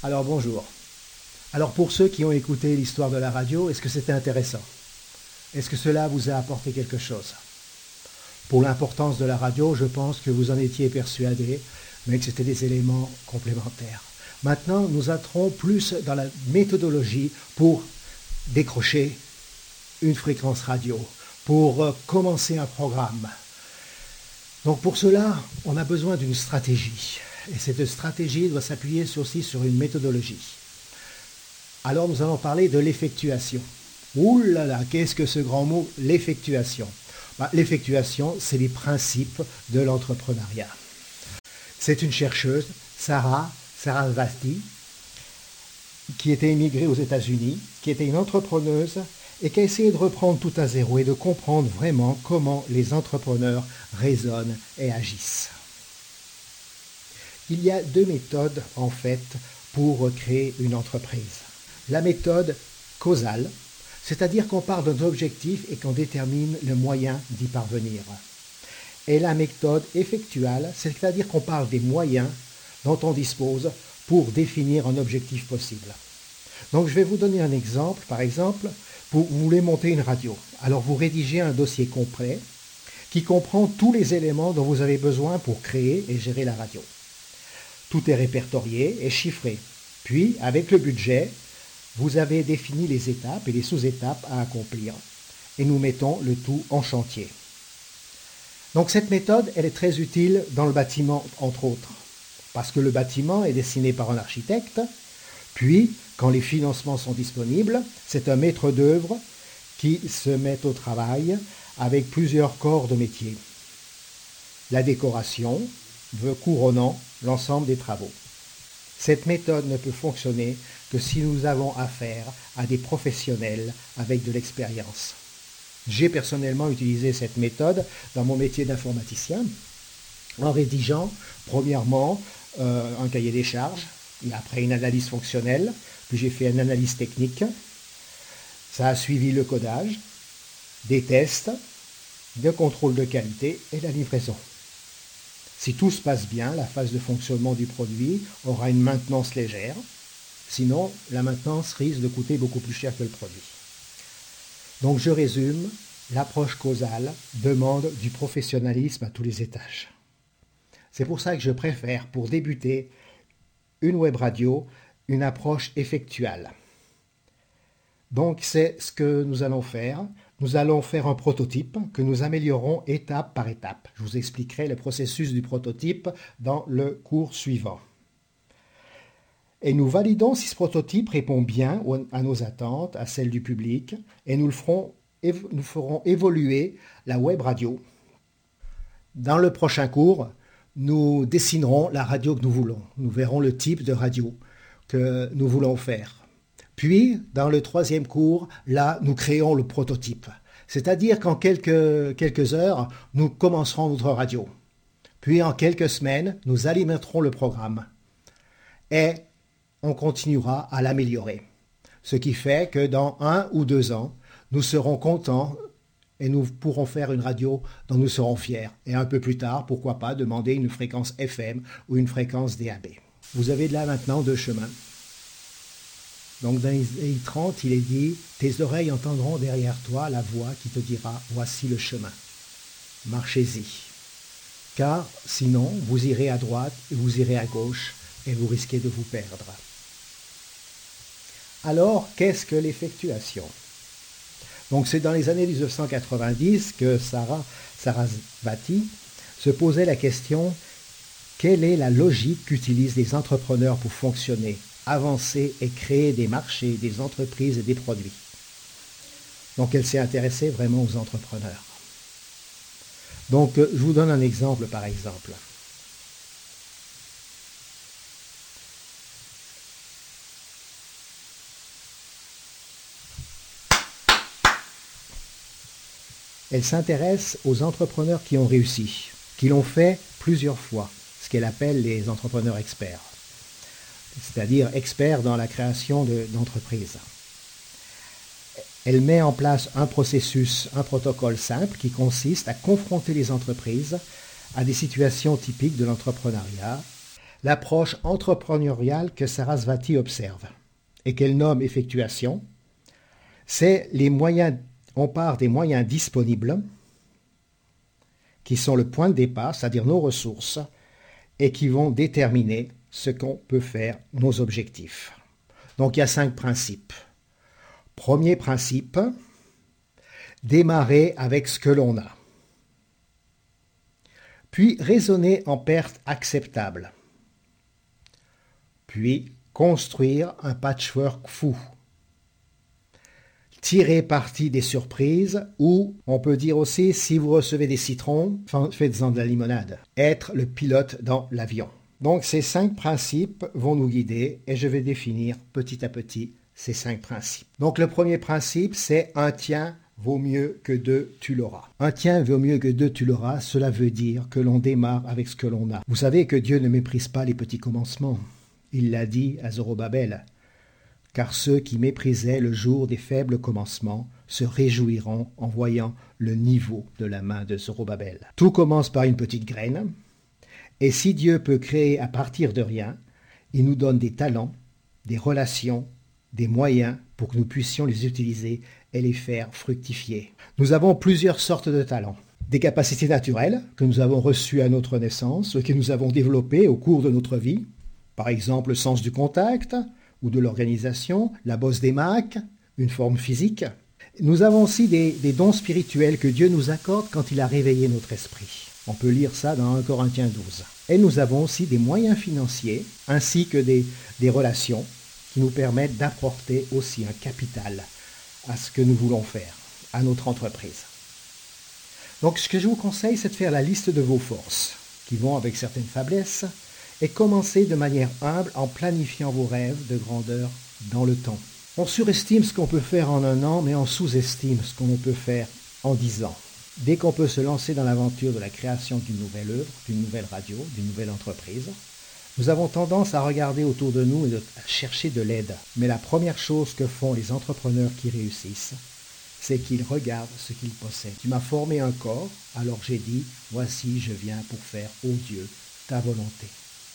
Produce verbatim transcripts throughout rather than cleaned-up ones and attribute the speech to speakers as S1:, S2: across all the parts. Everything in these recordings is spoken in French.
S1: Alors bonjour. Alors pour ceux qui ont écouté l'histoire de la radio, est-ce que c'était intéressant? Est-ce que cela vous a apporté quelque chose? Pour l'importance de la radio, je pense que vous en étiez persuadé, mais que c'était des éléments complémentaires. Maintenant, nous entrons plus dans la méthodologie pour décrocher une fréquence radio, pour commencer un programme. Donc pour cela, on a besoin d'une stratégie. Et cette stratégie doit s'appuyer aussi sur une méthodologie. Alors nous allons parler de l'effectuation. Ouh là là, qu'est-ce que ce grand mot, l'effectuation? Bah, L'effectuation, c'est les principes de l'entrepreneuriat. C'est une chercheuse, Sarah Sarasvathy, qui était émigrée aux États-Unis, qui était une entrepreneuse et qui a essayé de reprendre tout à zéro et de comprendre vraiment comment les entrepreneurs raisonnent et agissent. Il y a deux méthodes, en fait, pour créer une entreprise. La méthode causale, c'est-à-dire qu'on part d'un objectif et qu'on détermine le moyen d'y parvenir. Et la méthode effectuale, c'est-à-dire qu'on parle des moyens dont on dispose pour définir un objectif possible. Donc je vais vous donner un exemple. Par exemple, vous voulez monter une radio. Alors vous rédigez un dossier complet qui comprend tous les éléments dont vous avez besoin pour créer et gérer la radio. Tout est répertorié et chiffré. Puis, avec le budget, vous avez défini les étapes et les sous-étapes à accomplir. Et nous mettons le tout en chantier. Donc cette méthode, elle est très utile dans le bâtiment, entre autres. Parce que le bâtiment est dessiné par un architecte. Puis, quand les financements sont disponibles, c'est un maître d'œuvre qui se met au travail avec plusieurs corps de métier. La décoration couronnant l'ensemble des travaux. Cette méthode ne peut fonctionner que si nous avons affaire à des professionnels avec de l'expérience. J'ai personnellement utilisé cette méthode dans mon métier d'informaticien en rédigeant premièrement euh, un cahier des charges, et après une analyse fonctionnelle, puis j'ai fait une analyse technique. Ça a suivi le codage, des tests, de contrôle de qualité et la livraison. Si tout se passe bien, la phase de fonctionnement du produit aura une maintenance légère. Sinon, la maintenance risque de coûter beaucoup plus cher que le produit. Donc je résume, l'approche causale demande du professionnalisme à tous les étages. C'est pour ça que je préfère, pour débuter une web radio, une approche effectuale. Donc c'est ce que nous allons faire. Nous allons faire un prototype que nous améliorerons étape par étape. Je vous expliquerai le processus du prototype dans le cours suivant. Et nous validons si ce prototype répond bien à nos attentes, à celles du public, et nous, le ferons, nous ferons évoluer la web radio. Dans le prochain cours, nous dessinerons la radio que nous voulons. Nous verrons le type de radio que nous voulons faire. Puis, dans le troisième cours, là, nous créons le prototype. C'est-à-dire qu'en quelques, quelques heures, nous commencerons notre radio. Puis, en quelques semaines, nous alimenterons le programme. Et on continuera à l'améliorer. Ce qui fait que dans un ou deux ans, nous serons contents et nous pourrons faire une radio dont nous serons fiers. Et un peu plus tard, pourquoi pas, demander une fréquence F M ou une fréquence D A B. Vous avez là maintenant deux chemins. Donc dans Ésaïe trente, il est dit « Tes oreilles entendront derrière toi la voix qui te dira « Voici le chemin. Marchez-y. » Car sinon, vous irez à droite et vous irez à gauche et vous risquez de vous perdre. Alors, qu'est-ce que l'effectuation? Donc c'est dans les années mille neuf cent quatre-vingt-dix que Sarah Sarasvathy se posait la question « Quelle est la logique qu'utilisent les entrepreneurs pour fonctionner, avancer et créer des marchés, des entreprises et des produits ?» Donc elle s'est intéressée vraiment aux entrepreneurs. Donc je vous donne un exemple par exemple. Elle s'intéresse aux entrepreneurs qui ont réussi, qui l'ont fait plusieurs fois, ce qu'elle appelle les entrepreneurs experts, c'est-à-dire experts dans la création de, d'entreprises. Elle met en place un processus, un protocole simple qui consiste à confronter les entreprises à des situations typiques de l'entrepreneuriat, l'approche entrepreneuriale que Sarasvati observe et qu'elle nomme effectuation, c'est les moyens, on part des moyens disponibles qui sont le point de départ, c'est-à-dire nos ressources, et qui vont déterminer ce qu'on peut faire, nos objectifs. Donc il y a cinq principes. Premier principe, démarrer avec ce que l'on a. Puis raisonner en perte acceptable. Puis construire un patchwork fou. Tirer parti des surprises, ou on peut dire aussi, si vous recevez des citrons, faites-en de la limonade. Être le pilote dans l'avion. Donc ces cinq principes vont nous guider et je vais définir petit à petit ces cinq principes. Donc le premier principe, c'est un tien vaut mieux que deux, tu l'auras. Un tien vaut mieux que deux, tu l'auras, cela veut dire que l'on démarre avec ce que l'on a. Vous savez que Dieu ne méprise pas les petits commencements. Il l'a dit à Zorobabel. Car ceux qui méprisaient le jour des faibles commencements se réjouiront en voyant le niveau de la main de Zorobabel. Tout commence par une petite graine, et si Dieu peut créer à partir de rien, il nous donne des talents, des relations, des moyens pour que nous puissions les utiliser et les faire fructifier. Nous avons plusieurs sortes de talents. Des capacités naturelles que nous avons reçues à notre naissance, que nous avons développées au cours de notre vie, par exemple le sens du contact, ou de l'organisation, la bosse des macs, une forme physique. Nous avons aussi des, des dons spirituels que Dieu nous accorde quand il a réveillé notre esprit. On peut lire ça dans un Corinthiens douze. Et nous avons aussi des moyens financiers, ainsi que des, des relations qui nous permettent d'apporter aussi un capital à ce que nous voulons faire, à notre entreprise. Donc ce que je vous conseille, c'est de faire la liste de vos forces, qui vont avec certaines faiblesses, et commencer de manière humble en planifiant vos rêves de grandeur dans le temps. On surestime ce qu'on peut faire en un an, mais on sous-estime ce qu'on peut faire en dix ans. Dès qu'on peut se lancer dans l'aventure de la création d'une nouvelle œuvre, d'une nouvelle radio, d'une nouvelle entreprise, nous avons tendance à regarder autour de nous et à chercher de l'aide. Mais la première chose que font les entrepreneurs qui réussissent, c'est qu'ils regardent ce qu'ils possèdent. Tu m'as formé un corps, alors j'ai dit, voici je viens pour faire, ô Dieu, ta volonté.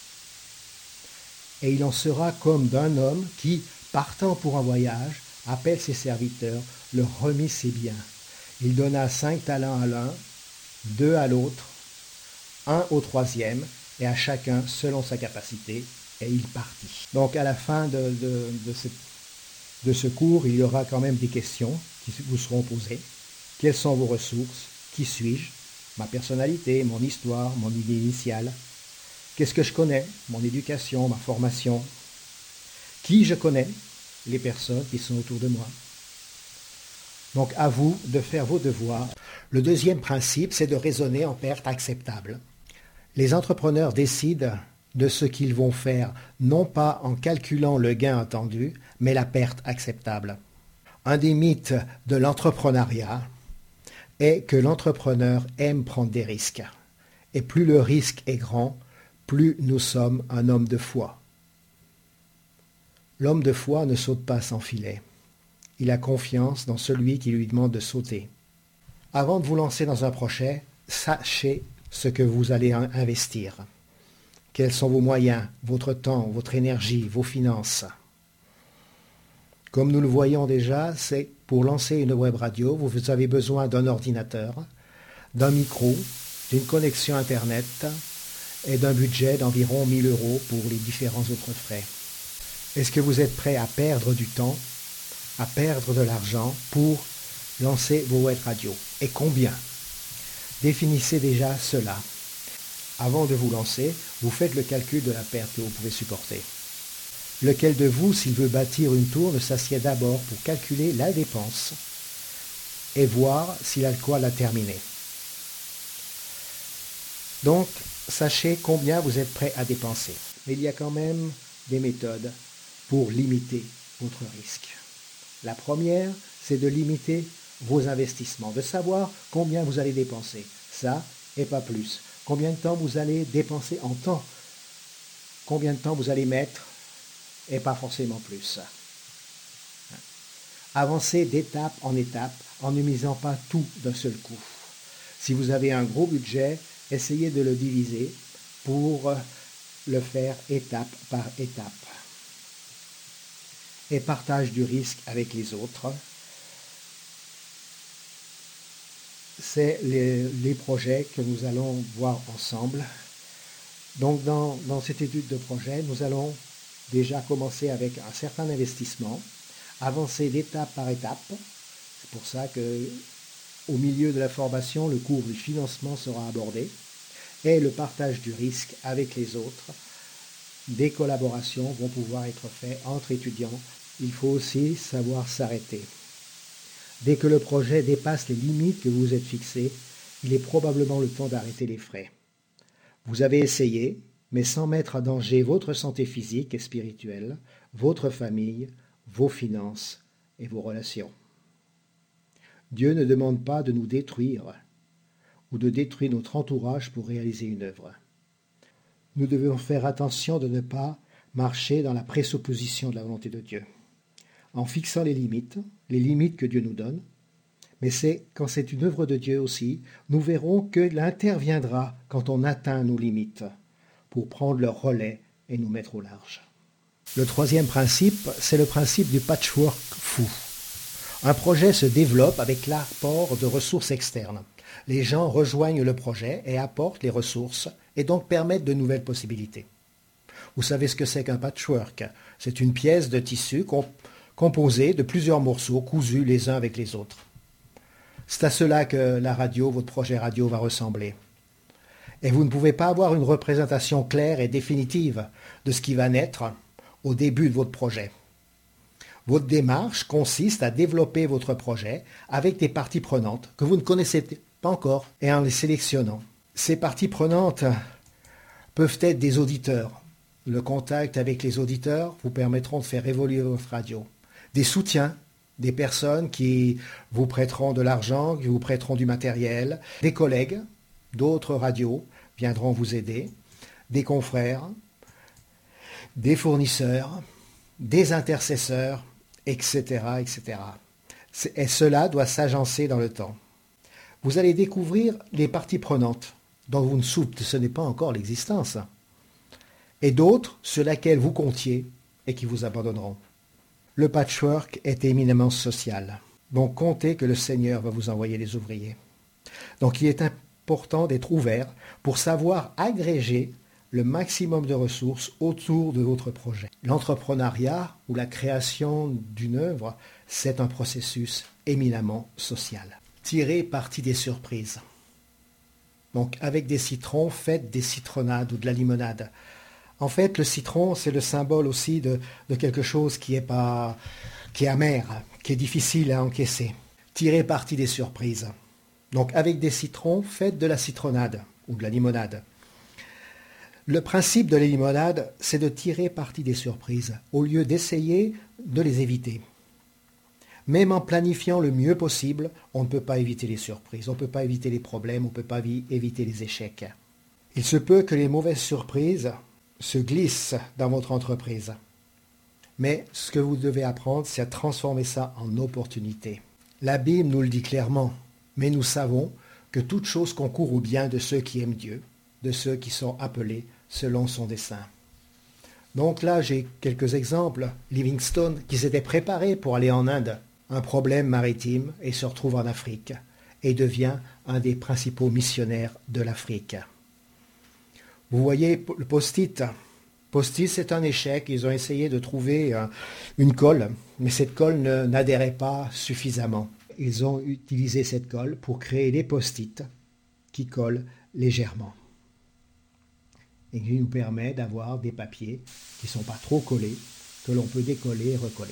S1: Et il en sera comme d'un homme qui, partant pour un voyage, appelle ses serviteurs, leur remit ses biens. Il donna cinq talents à l'un, deux à l'autre, un au troisième, et à chacun selon sa capacité, et il partit. Donc à la fin de, de, de, ce, de ce cours, il y aura quand même des questions qui vous seront posées. Quelles sont vos ressources? Qui suis-je? Ma personnalité, mon histoire, mon idée initiale. Qu'est-ce que je connais? Mon éducation, ma formation. Qui je connais? Les personnes qui sont autour de moi. Donc à vous de faire vos devoirs. Le deuxième principe, c'est de raisonner en perte acceptable. Les entrepreneurs décident de ce qu'ils vont faire, non pas en calculant le gain attendu, mais la perte acceptable. Un des mythes de l'entrepreneuriat est que l'entrepreneur aime prendre des risques. Et plus le risque est grand, plus nous sommes un homme de foi. L'homme de foi ne saute pas sans filet. Il a confiance dans celui qui lui demande de sauter. Avant de vous lancer dans un projet, sachez ce que vous allez investir. Quels sont vos moyens, votre temps, votre énergie, vos finances. Comme nous le voyons déjà, c'est pour lancer une web radio, vous avez besoin d'un ordinateur, d'un micro, d'une connexion Internet et d'un budget d'environ mille euros pour les différents autres frais. Est-ce que vous êtes prêt à perdre du temps, à perdre de l'argent pour lancer vos web radios? Et combien? Définissez déjà cela. Avant de vous lancer, vous faites le calcul de la perte que vous pouvez supporter. Lequel de vous, s'il veut bâtir une tour, ne s'assied d'abord pour calculer la dépense et voir s'il a de quoi la terminer. Donc, sachez combien vous êtes prêt à dépenser. Mais il y a quand même des méthodes pour limiter votre risque. La première, c'est de limiter vos investissements, de savoir combien vous allez dépenser. Ça, et pas plus. Combien de temps vous allez dépenser en temps. Combien de temps vous allez mettre, et pas forcément plus. Avancez d'étape en étape en ne misant pas tout d'un seul coup. Si vous avez un gros budget, essayez de le diviser pour le faire étape par étape. Et partage du risque avec les autres. C'est les, les projets que nous allons voir ensemble. Donc dans, dans cette étude de projet, nous allons déjà commencer avec un certain investissement, avancer d'étape par étape. C'est pour ça que au milieu de la formation, le cours du financement sera abordé et le partage du risque avec les autres. Des collaborations vont pouvoir être faites entre étudiants. Il faut aussi savoir s'arrêter. Dès que le projet dépasse les limites que vous vous êtes fixées, il est probablement le temps d'arrêter les frais. Vous avez essayé, mais sans mettre en danger votre santé physique et spirituelle, votre famille, vos finances et vos relations. Dieu ne demande pas de nous détruire ou de détruire notre entourage pour réaliser une œuvre. Nous devons faire attention de ne pas marcher dans la présupposition de la volonté de Dieu, en fixant les limites, les limites que Dieu nous donne. Mais c'est quand c'est une œuvre de Dieu aussi, nous verrons qu'il interviendra quand on atteint nos limites pour prendre le relais et nous mettre au large. Le troisième principe, c'est le principe du patchwork fou. Un projet se développe avec l'apport de ressources externes. Les gens rejoignent le projet et apportent les ressources et donc permettent de nouvelles possibilités. Vous savez ce que c'est qu'un patchwork? C'est une pièce de tissu comp- composée de plusieurs morceaux cousus les uns avec les autres. C'est à cela que la radio, votre projet radio va ressembler. Et vous ne pouvez pas avoir une représentation claire et définitive de ce qui va naître au début de votre projet. Votre démarche consiste à développer votre projet avec des parties prenantes que vous ne connaissez pas encore et en les sélectionnant. Ces parties prenantes peuvent être des auditeurs. Le contact avec les auditeurs vous permettront de faire évoluer votre radio. Des soutiens, des personnes qui vous prêteront de l'argent, qui vous prêteront du matériel. Des collègues d'autres radios viendront vous aider. Des confrères, des fournisseurs, des intercesseurs, et cetera, et cetera. Et cela doit s'agencer dans le temps. Vous allez découvrir les parties prenantes dont vous ne soupçonnez pas encore l'existence, et d'autres sur lesquelles vous comptiez et qui vous abandonneront. Le patchwork est éminemment social, donc comptez que le Seigneur va vous envoyer les ouvriers. Donc il est important d'être ouvert pour savoir agréger le maximum de ressources autour de votre projet. L'entrepreneuriat ou la création d'une œuvre, c'est un processus éminemment social. Tirez parti des surprises. Donc avec des citrons, faites des citronnades ou de la limonade. En fait, le citron, c'est le symbole aussi de, de quelque chose qui est, pas, qui est amer, qui est difficile à encaisser. Tirez parti des surprises. Donc avec des citrons, faites de la citronnade ou de la limonade. Le principe de la limonade, c'est de tirer parti des surprises, au lieu d'essayer de les éviter. Même en planifiant le mieux possible, on ne peut pas éviter les surprises, on ne peut pas éviter les problèmes, on ne peut pas éviter les échecs. Il se peut que les mauvaises surprises se glissent dans votre entreprise. Mais ce que vous devez apprendre, c'est à transformer ça en opportunité. La Bible nous le dit clairement, mais nous savons que toute chose concourt au bien de ceux qui aiment Dieu, de ceux qui sont appelés selon son dessein. Donc là, j'ai quelques exemples. Livingstone, qui s'était préparé pour aller en Inde, un problème maritime, et se retrouve en Afrique, et devient un des principaux missionnaires de l'Afrique. Vous voyez le post-it. Post-it, c'est un échec. Ils ont essayé de trouver une colle, mais cette colle ne, n'adhérait pas suffisamment. Ils ont utilisé cette colle pour créer des post-it qui collent légèrement, et qui nous permet d'avoir des papiers qui ne sont pas trop collés, que l'on peut décoller et recoller.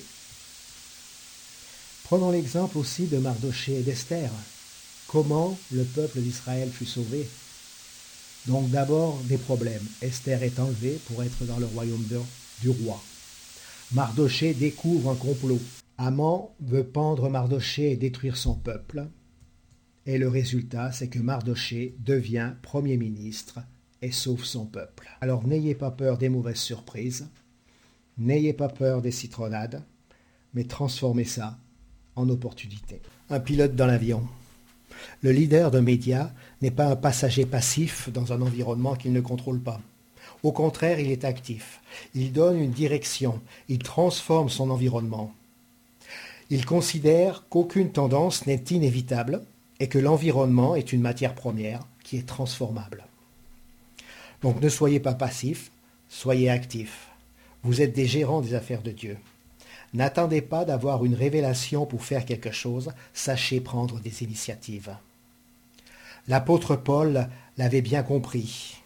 S1: Prenons l'exemple aussi de Mardochée et d'Esther. Comment le peuple d'Israël fut sauvé? Donc d'abord des problèmes. Esther est enlevée pour être dans le royaume de, du roi. Mardochée découvre un complot. Haman veut pendre Mardochée et détruire son peuple. Et le résultat, c'est que Mardochée devient Premier ministre et sauve son peuple. Alors n'ayez pas peur des mauvaises surprises, n'ayez pas peur des citronnades, mais transformez ça en opportunité. Un pilote dans l'avion. Le leader d'un média n'est pas un passager passif dans un environnement qu'il ne contrôle pas. Au contraire, il est actif. Il donne une direction. Il transforme son environnement. Il considère qu'aucune tendance n'est inévitable et que l'environnement est une matière première qui est transformable. Donc ne soyez pas passifs, soyez actifs. Vous êtes des gérants des affaires de Dieu. N'attendez pas d'avoir une révélation pour faire quelque chose, sachez prendre des initiatives. L'apôtre Paul l'avait bien compris.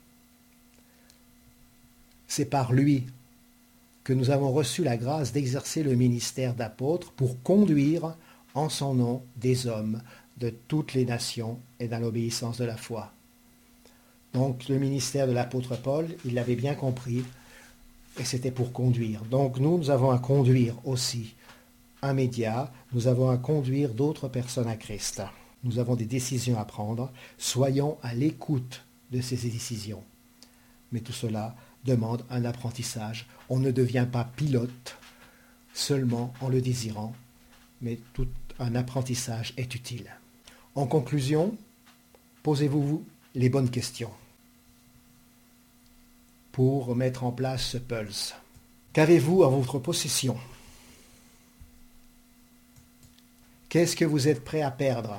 S1: C'est par lui que nous avons reçu la grâce d'exercer le ministère d'apôtre pour conduire en son nom des hommes de toutes les nations et dans l'obéissance de la foi. Donc le ministère de l'apôtre Paul, il l'avait bien compris et c'était pour conduire. Donc nous, nous avons à conduire aussi un média, nous avons à conduire d'autres personnes à Christ. Nous avons des décisions à prendre, soyons à l'écoute de ces décisions. Mais tout cela demande un apprentissage. On ne devient pas pilote seulement en le désirant, mais tout un apprentissage est utile. En conclusion, posez-vous les bonnes questions pour mettre en place ce pulse. Qu'avez-vous en votre possession? Qu'est-ce que vous êtes prêt à perdre?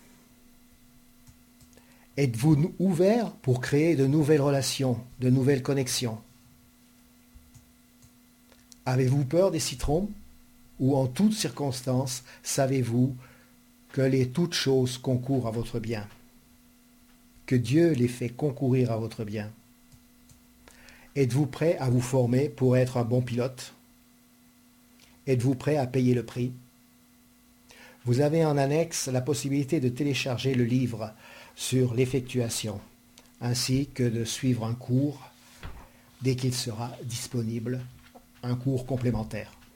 S1: Êtes-vous ouvert pour créer de nouvelles relations, de nouvelles connexions? Avez-vous peur des citrons? Ou en toutes circonstances, savez-vous que les toutes choses concourent à votre bien? Que Dieu les fait concourir à votre bien? Êtes-vous prêt à vous former pour être un bon pilote? Êtes-vous prêt à payer le prix? Vous avez en annexe la possibilité de télécharger le livre sur l'effectuation, ainsi que de suivre un cours dès qu'il sera disponible, un cours complémentaire.